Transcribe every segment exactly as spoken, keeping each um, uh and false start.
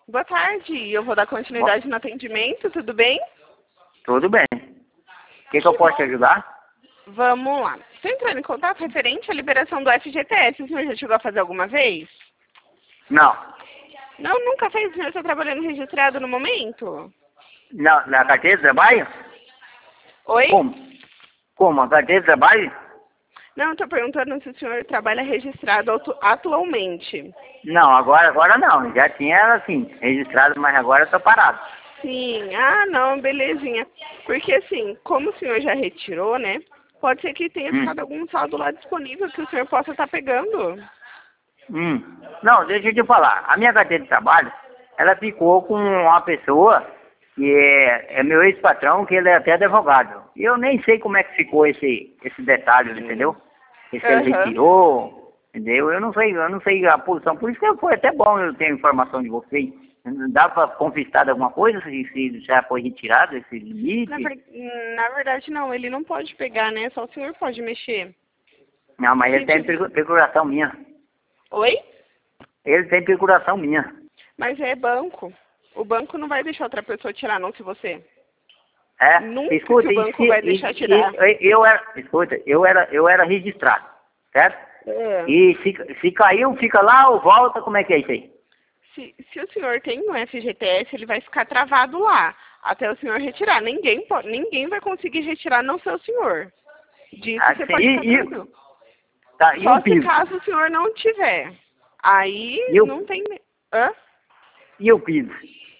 Boa tarde, eu vou dar continuidade Bom, no atendimento, tudo bem? tudo bem. O que, que eu posso te ajudar? Vamos lá. Estou entrando em contato referente à liberação do F G T S. O senhor já chegou a fazer alguma vez? Não. Não, nunca fez? O senhor está trabalhando registrado no momento? Não, na carteira de trabalho? Oi? Como? Como? A carteira de trabalho? Não, estou perguntando se o senhor trabalha registrado atu- atualmente. Não, agora, agora não. Já tinha ela assim, registrado, mas agora eu tô parado. Sim, ah não, belezinha. Porque assim, como o senhor já retirou, né? Pode ser que tenha ficado Hum. algum saldo lá disponível que o senhor possa estar pegando. Hum. Não, deixa eu te falar. A minha carteira de trabalho, ela ficou com uma pessoa que é, é meu ex-patrão, que ele é até advogado. E eu nem sei como é que ficou esse, esse detalhe, entendeu? Se ele Aham. retirou, entendeu? Eu não sei, eu não sei a posição. Por isso que foi até bom eu ter informação de vocês. Dá para confiscar de alguma coisa se, se já foi retirado esse limite? Na, ver- na verdade, não, ele não pode pegar, né? Só o senhor pode mexer. Não, mas ele Se tem tiver- procuração minha. Oi? Ele tem procuração minha. Mas é banco. O banco não vai deixar outra pessoa tirar, não, se você. É, Nunca que escuta, o e, banco se- vai e, deixar tirar. e- eu era, escuta, eu era, eu era registrado, certo? É. E se, se caiu, fica lá ou volta, como é que é isso aí? Se, se o senhor tem um F G T S, ele vai ficar travado lá, até o senhor retirar. Ninguém, po- ninguém vai conseguir retirar, não ser o senhor. Disso você Assim, pode ficar e, e, tranquilo. tá, e Só o se piso? caso o senhor não tiver. Aí E o, não tem... Hã? e o piso?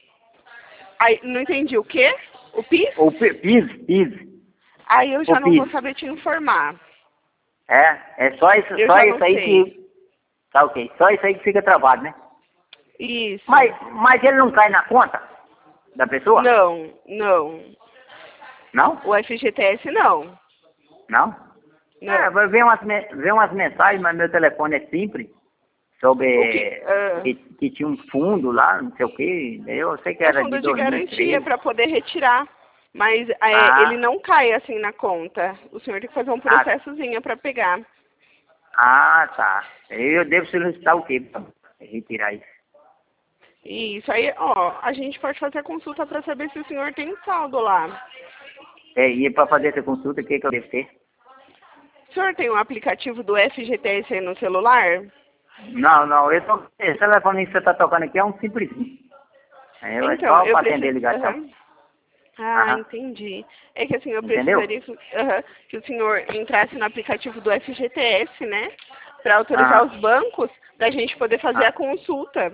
Aí, não entendi o quê? O P I S? O pi- piso, piso, Aí eu o já não vou piso. saber te informar. É, é só isso, Eu só já isso não aí sei. que, tá ok, só isso aí que fica travado, né? Isso. Mas, mas ele não cai na conta da pessoa? Não, não. Não? O F G T S não. Não? Não. É, vai ver umas, me- ver umas mensagens, mas meu telefone é simples, sobre O que? Ah, que, que tinha um fundo lá, não sei o quê. Eu sei que é era de fundo de dois mil e garantia treze. para poder retirar. Mas é, ele Ah, não cai assim na conta. O senhor tem que fazer um ah, processozinho para pegar. ah, tá. Eu devo solicitar o quê para retirar isso? Isso aí, ó, a gente pode fazer a consulta para saber se o senhor tem saldo lá. É, e para fazer essa consulta, o que, que eu devo ter? O senhor tem um aplicativo do F G T S aí no celular? Não, não, eu tô, esse telefone que você está tocando aqui é um simplesinho. É, é Então, só eu para atender preciso... ligação. Aham. Ah, Aham. entendi. É que assim, eu Entendeu? precisaria que, aham, que o senhor entrasse no aplicativo do F G T S, né? Para autorizar Aham. os bancos, para a gente poder fazer Ah. a consulta.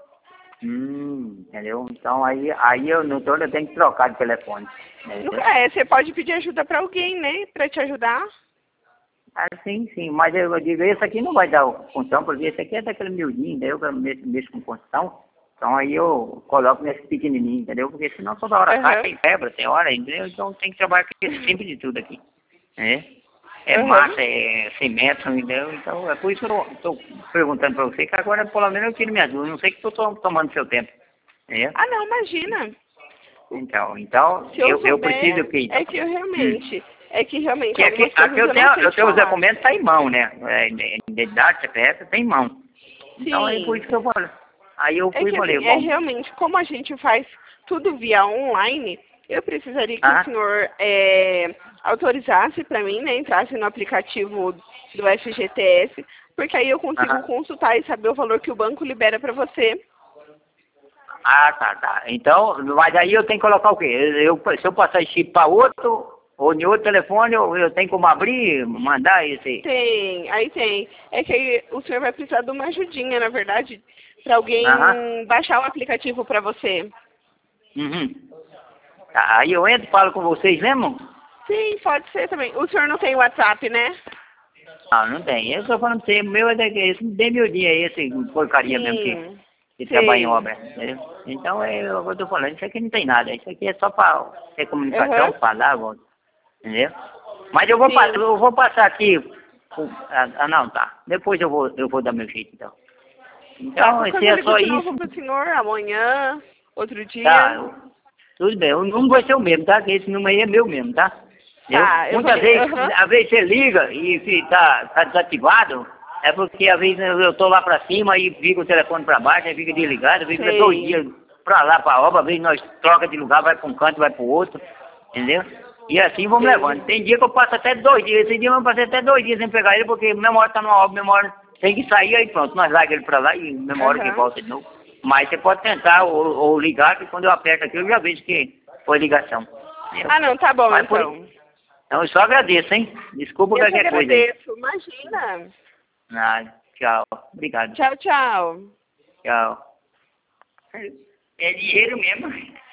Hum, entendeu? Então aí, aí eu não tô, eu tenho que trocar de telefone. Entendeu? Nunca é, você pode pedir ajuda para alguém, né? Para te ajudar. Ah, sim, sim, mas eu, eu digo, esse aqui não vai dar função, porque esse aqui é daquele miudinho, daí eu mexo, mexo com construção, então aí eu coloco nesse pequenininho, entendeu? Porque senão toda hora Aham. cai, tem quebra, tem hora, entendeu? Então tem que trabalhar com esse tipo de tudo aqui, né? É Aham. massa, é cimento, entendeu? Então é por isso que eu estou perguntando para você, que agora pelo menos eu tiro minha dúvida, não sei que estou tomando seu tempo, entendeu? Ah, não, imagina. Então, então Se eu, eu, eu souber, preciso que... é que eu realmente, é que realmente Que aqui, algumas coisas aqui eu eu tenho, não sei eu te tenho os falar. documentos tá em mão, né? É, identidade, C P F tá em mão. Então é por Sim. isso que eu falei. Aí eu É fui e que falei, assim, é bom, realmente, como a gente faz tudo via online, eu precisaria que o ah, senhor é, autorizasse para mim, né, entrasse no aplicativo do F G T S, porque aí eu consigo ah, consultar e saber o valor que o banco libera para você. ah, tá, tá. Então, mas aí eu tenho que colocar o quê? Eu, se eu passar esse chip para outro, ou em outro telefone, eu, eu tenho como abrir, mandar esse... Tem, aí tem. É que aí o senhor vai precisar de uma ajudinha, na verdade, para alguém Aham, baixar o aplicativo para você. uhum. Tá, aí eu entro e falo com vocês mesmo? Sim, pode ser também. O senhor não tem WhatsApp, né? Ah, não tem. Eu tô falando pra você, o meu é daquele, esse bem meu dia, esse porcaria mesmo que... Sim, que trabalha em sei. obra, entendeu? Então, é o que eu tô falando, isso aqui não tem nada, isso aqui é só para ter comunicação, Aham. falar, entendeu? Mas eu vou, pa- Sim. eu vou passar aqui, o- ah, ah, não, tá, depois eu vou, eu vou dar meu jeito, então. Tá, Então, qualquer se coisa eu é ligo só de novo isso, pro senhor amanhã, outro dia. tá, tudo bem, o número vai ser o mesmo, tá? Que esse número aí é meu mesmo, tá? Entendeu? Tá, eu vou Muitas ligar. vezes, Aham. às vezes você liga e se tá, tá desativado, É porque às vezes eu tô lá pra cima e fica o telefone pra baixo, aí fica desligado, fica Sei. dois dias pra lá, pra obra, às vezes nós troca de lugar, vai pra um canto, vai pro outro, entendeu? E assim vamos Sei. levando. Tem dia que eu passo até dois dias, esse dia eu passei até dois dias sem pegar ele, porque mesma hora tá numa obra, mesma hora tem que sair, aí pronto, nós largamos ele pra lá e mesma hora que Aham. volta de novo. Mas você pode tentar ou, ou ligar, que quando eu aperto aqui eu já vejo que foi ligação. entendeu? Ah, não, tá bom, Mas por- então. Então eu só agradeço, hein? Desculpa Eu que qualquer coisa aí. agradeço. Imagina. Nada, tchau. Obrigado. Tchau, tchau. Tchau. É dinheiro mesmo.